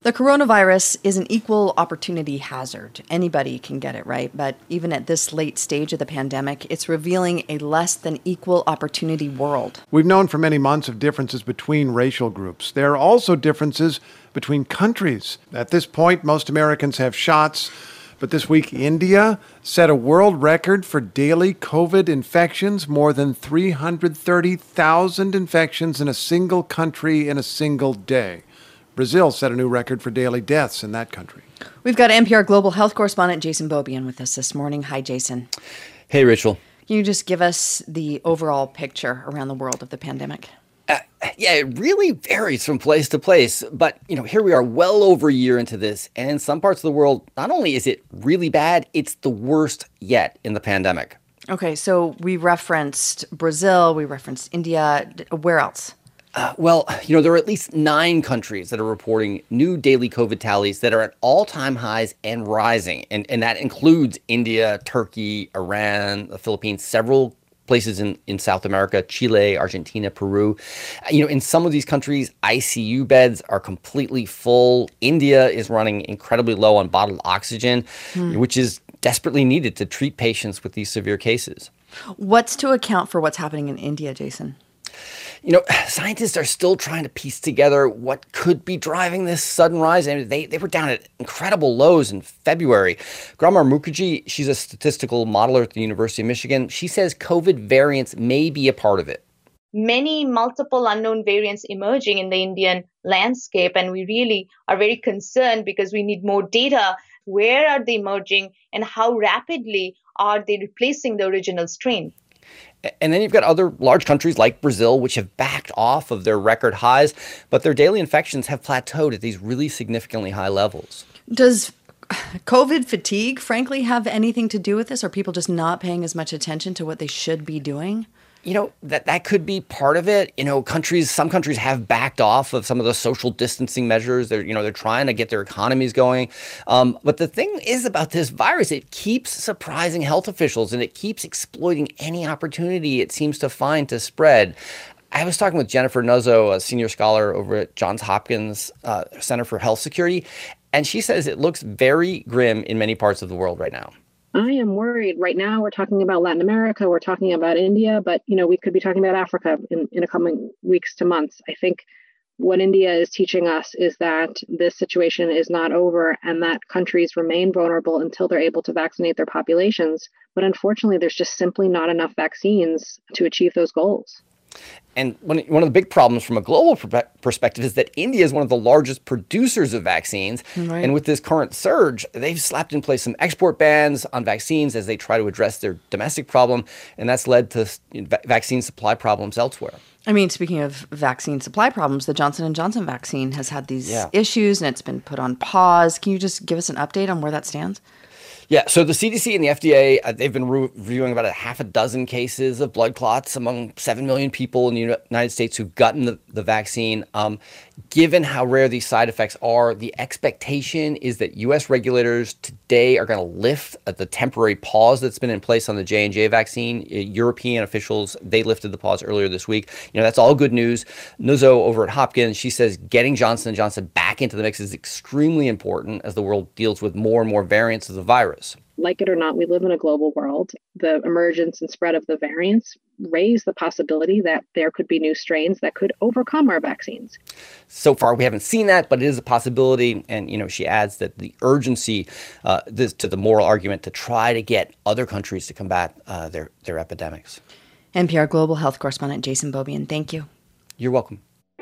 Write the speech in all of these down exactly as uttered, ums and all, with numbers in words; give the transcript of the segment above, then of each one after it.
The coronavirus is an equal opportunity hazard. Anybody can get it, right? But even at this late stage of the pandemic, it's revealing a less than equal opportunity world. We've known for many months of differences between racial groups. There are also differences between countries. At this point, most Americans have shots. But this week, India set a world record for daily COVID infections, more than three hundred thirty thousand infections in a single country in a single day. Brazil set a new record for daily deaths in that country. We've got N P R Global Health correspondent Jason Beaubien with us this morning. Hi, Jason. Hey, Rachel. Can you just give us the overall picture around the world of the pandemic? Uh, yeah, it really varies from place to place. But, you know, here we are well over a year into this. And in some parts of the world, not only is it really bad, it's the worst yet in the pandemic. Okay, so we referenced Brazil, we referenced India. Where else? Uh, well, you know, there are at least nine countries that are reporting new daily COVID tallies that are at all-time highs and rising. And, and that includes India, Turkey, Iran, the Philippines, several places in, in South America, Chile, Argentina, Peru. You know, in some of these countries, I C U beds are completely full. India is running incredibly low on bottled oxygen, hmm. which is desperately needed to treat patients with these severe cases. What's to account for what's happening in India, Jason? You know, scientists are still trying to piece together what could be driving this sudden rise. I mean, they, they were down at incredible lows in February. Gramar Mukherjee, she's a statistical modeler at the University of Michigan. She says COVID variants may be a part of it. Many multiple unknown variants emerging in the Indian landscape, and we really are very concerned because we need more data. Where are they emerging and how rapidly are they replacing the original strain? And then you've got other large countries like Brazil, which have backed off of their record highs, but their daily infections have plateaued at these really significantly high levels. Does COVID fatigue, frankly, have anything to do with this? Are people just not paying as much attention to what they should be doing? You know, that, that could be part of it. You know, countries, some countries have backed off of some of the social distancing measures. They're, you know, they're trying to get their economies going. Um, but the thing is about this virus, it keeps surprising health officials and it keeps exploiting any opportunity it seems to find to spread. I was talking with Jennifer Nuzzo, a senior scholar over at Johns Hopkins uh, Center for Health Security, and she says it looks very grim in many parts of the world right now. I am worried. Right now, we're talking about Latin America, we're talking about India, but, you know, we could be talking about Africa in, in a coming weeks to months. I think what India is teaching us is that this situation is not over and that countries remain vulnerable until they're able to vaccinate their populations. But unfortunately, there's just simply not enough vaccines to achieve those goals. And one, one of the big problems from a global pr- perspective is that India is one of the largest producers of vaccines. Right. And with this current surge, they've slapped in place some export bans on vaccines as they try to address their domestic problem. And that's led to va- vaccine supply problems elsewhere. I mean, speaking of vaccine supply problems, the Johnson and Johnson vaccine has had these yeah. issues and it's been put on pause. Can you just give us an update on where that stands? Yeah, so the C D C and the F D A, uh, they've been re- reviewing about a half a dozen cases of blood clots among seven million people in the United States who've gotten the, the vaccine. Um, given how rare these side effects are, the expectation is that U S regulators today are going to lift uh, the temporary pause that's been in place on the J and J vaccine. Uh, European officials, they lifted the pause earlier this week. You know, that's all good news. Nuzzo over at Hopkins, she says getting Johnson and Johnson back into the mix is extremely important as the world deals with more and more variants of the virus. Like it or not, we live in a global world. The emergence and spread of the variants raise the possibility that there could be new strains that could overcome our vaccines. So far, we haven't seen that, but it is a possibility. And, you know, she adds that the urgency uh, this, to the moral argument to try to get other countries to combat uh, their, their epidemics. N P R Global Health correspondent Jason Beaubien, thank you. You're welcome.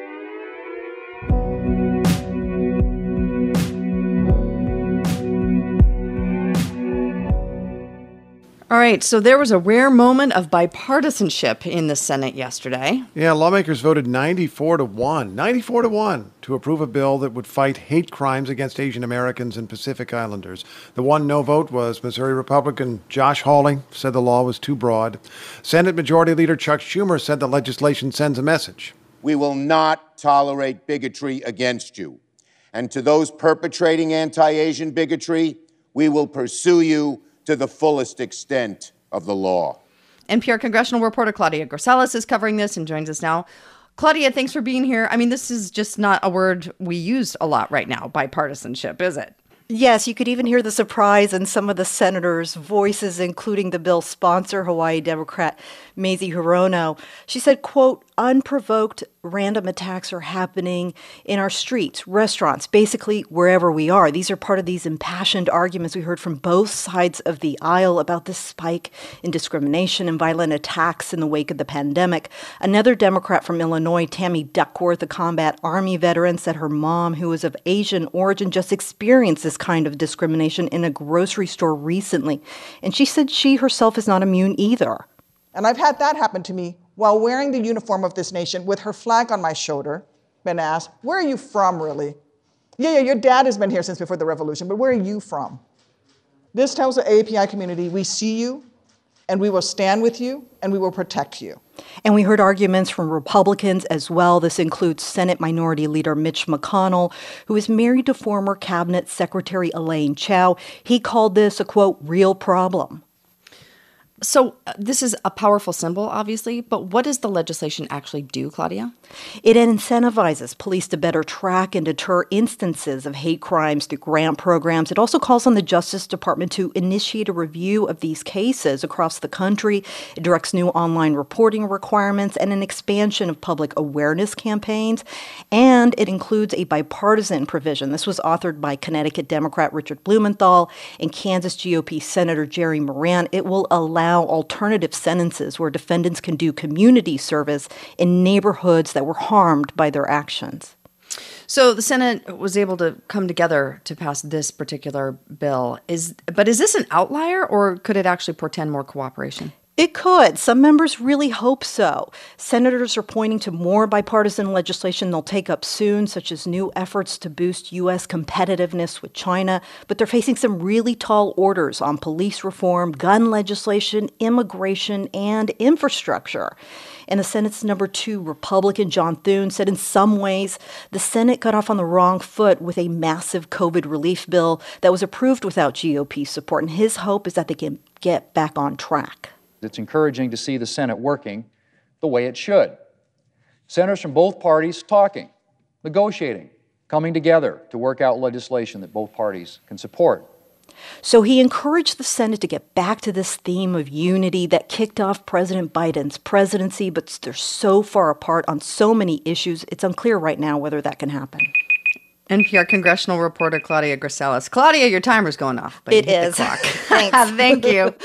All right, so there was a rare moment of bipartisanship in the Senate yesterday. Yeah, lawmakers voted ninety-four to one, ninety-four to one to approve a bill that would fight hate crimes against Asian Americans and Pacific Islanders. The one no vote was Missouri Republican Josh Hawley, said the law was too broad. Senate Majority Leader Chuck Schumer said the legislation sends a message. We will not tolerate bigotry against you. And to those perpetrating anti-Asian bigotry, we will pursue you to the fullest extent of the law. N P R congressional reporter Claudia Garcelis is covering this and joins us now. Claudia, thanks for being here. I mean, this is just not a word we use a lot right now, bipartisanship, is it? Yes, you could even hear the surprise in some of the senators' voices, including the bill's sponsor, Hawaii Democrat Mazie Hirono. She said, quote, unprovoked random attacks are happening in our streets, restaurants, basically wherever we are. These are part of these impassioned arguments we heard from both sides of the aisle about this spike in discrimination and violent attacks in the wake of the pandemic. Another Democrat from Illinois, Tammy Duckworth, a combat Army veteran, said her mom, who is of Asian origin, just experienced this kind of discrimination in a grocery store recently. And she said she herself is not immune either. And I've had that happen to me while wearing the uniform of this nation with her flag on my shoulder. Been asked, where are you from, really? Yeah, yeah, your dad has been here since before the revolution, but where are you from? This tells the A A P I community, we see you, and we will stand with you, and we will protect you. And we heard arguments from Republicans as well. This includes Senate Minority Leader Mitch McConnell, who is married to former Cabinet Secretary Elaine Chao. He called this a, quote, real problem. So uh, this is a powerful symbol, obviously, but what does the legislation actually do, Claudia? It incentivizes police to better track and deter instances of hate crimes through grant programs. It also calls on the Justice Department to initiate a review of these cases across the country. It directs new online reporting requirements and an expansion of public awareness campaigns. And it includes a bipartisan provision. This was authored by Connecticut Democrat Richard Blumenthal and Kansas G O P Senator Jerry Moran. It will allow alternative sentences where defendants can do community service in neighborhoods that were harmed by their actions. So the Senate was able to come together to pass this particular bill. Is but is this an outlier, or could it actually portend more cooperation? It could. Some members really hope so. Senators are pointing to more bipartisan legislation they'll take up soon, such as new efforts to boost U S competitiveness with China. But they're facing some really tall orders on police reform, gun legislation, immigration, and infrastructure. And the Senate's number two Republican, John Thune, said in some ways the Senate got off on the wrong foot with a massive COVID relief bill that was approved without G O P support. And his hope is that they can get back on track. It's encouraging to see the Senate working the way it should. Senators from both parties talking, negotiating, coming together to work out legislation that both parties can support. So he encouraged the Senate to get back to this theme of unity that kicked off President Biden's presidency, but they're so far apart on so many issues, it's unclear right now whether that can happen. N P R congressional reporter Claudia Grisales. Claudia, your timer's going off. But it you hit is. The clock. Thanks. Thank you.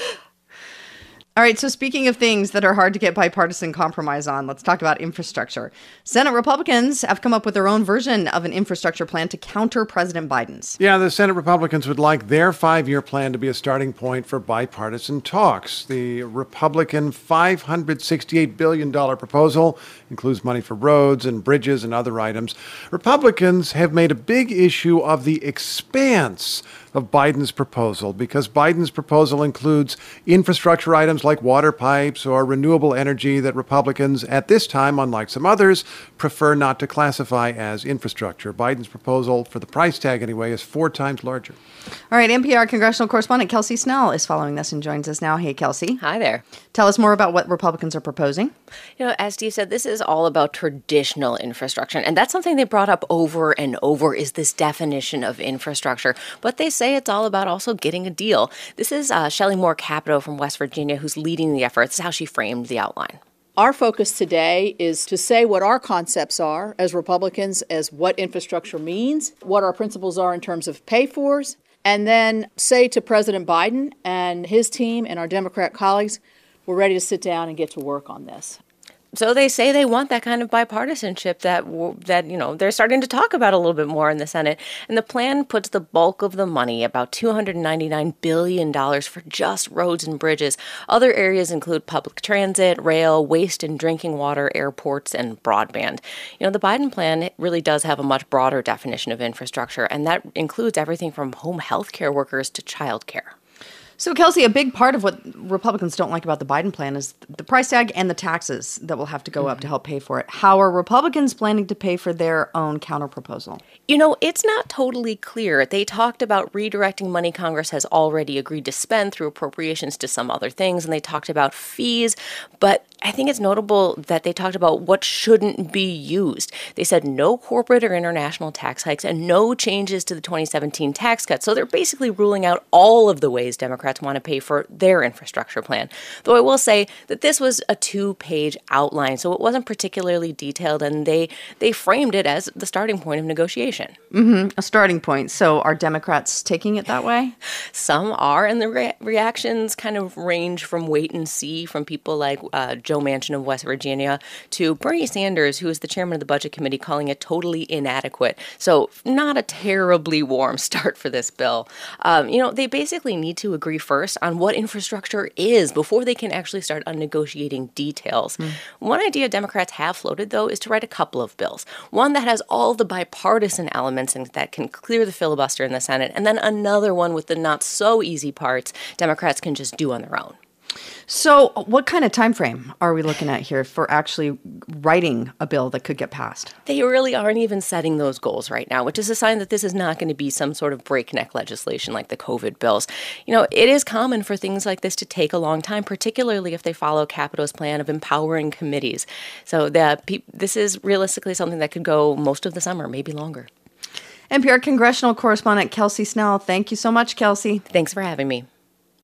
All right, so speaking of things that are hard to get bipartisan compromise on, let's talk about infrastructure. Senate Republicans have come up with their own version of an infrastructure plan to counter President Biden's. Yeah, the Senate Republicans would like their five-year plan to be a starting point for bipartisan talks. The Republican five hundred sixty-eight billion dollars proposal includes money for roads and bridges and other items. Republicans have made a big issue of the expanse of Biden's proposal because Biden's proposal includes infrastructure items like water pipes or renewable energy that Republicans at this time, unlike some others, prefer not to classify as infrastructure. Biden's proposal, for the price tag anyway, is four times larger. All right, N P R congressional correspondent Kelsey Snell is following this and joins us now. Hey, Kelsey. Hi there. Tell us more about what Republicans are proposing. You know, as Steve said, this is all about traditional infrastructure. And that's something they brought up over and over is this definition of infrastructure. But they say it's all about also getting a deal. This is uh, Shelley Moore Capito from West Virginia who's leading the effort. This is how she framed the outline. Our focus today is to say what our concepts are as Republicans, as what infrastructure means, what our principles are in terms of pay-fors, and then say to President Biden and his team and our Democrat colleagues, we're ready to sit down and get to work on this. So they say they want that kind of bipartisanship that, that you know, they're starting to talk about a little bit more in the Senate. And the plan puts the bulk of the money, about two hundred ninety-nine billion dollars, for just roads and bridges. Other areas include public transit, rail, waste and drinking water, airports, and broadband. You know, the Biden plan really does have a much broader definition of infrastructure, and that includes everything from home health care workers to child care. So, Kelsey, a big part of what Republicans don't like about the Biden plan is the price tag and the taxes that will have to go mm-hmm. up to help pay for it. How are Republicans planning to pay for their own counterproposal? You know, it's not totally clear. They talked about redirecting money Congress has already agreed to spend through appropriations to some other things, and they talked about fees, but I think it's notable that they talked about what shouldn't be used. They said no corporate or international tax hikes and no changes to the twenty seventeen tax cuts. So they're basically ruling out all of the ways Democrats want to pay for their infrastructure plan. Though I will say that this was a two-page outline, so it wasn't particularly detailed, and they, they framed it as the starting point of negotiation. Mm-hmm. A starting point. So are Democrats taking it that way? Some are, and the re- reactions kind of range from wait and see from people like uh, Joe Manchin of West Virginia to Bernie Sanders, who is the chairman of the Budget Committee, calling it totally inadequate. So not a terribly warm start for this bill. Um, you know, they basically need to agree first on what infrastructure is before they can actually start on negotiating details. Mm. One idea Democrats have floated, though, is to write a couple of bills. One that has all the bipartisan elements and that can clear the filibuster in the Senate, and then another one with the not-so-easy parts Democrats can just do on their own. So what kind of time frame are we looking at here for actually writing a bill that could get passed? They really aren't even setting those goals right now, which is a sign that this is not going to be some sort of breakneck legislation like the COVID bills. You know, it is common for things like this to take a long time, particularly if they follow Capito's plan of empowering committees. So that pe- this is realistically something that could go most of the summer, maybe longer. N P R congressional correspondent Kelsey Snell. Thank you so much, Kelsey. Thanks for having me.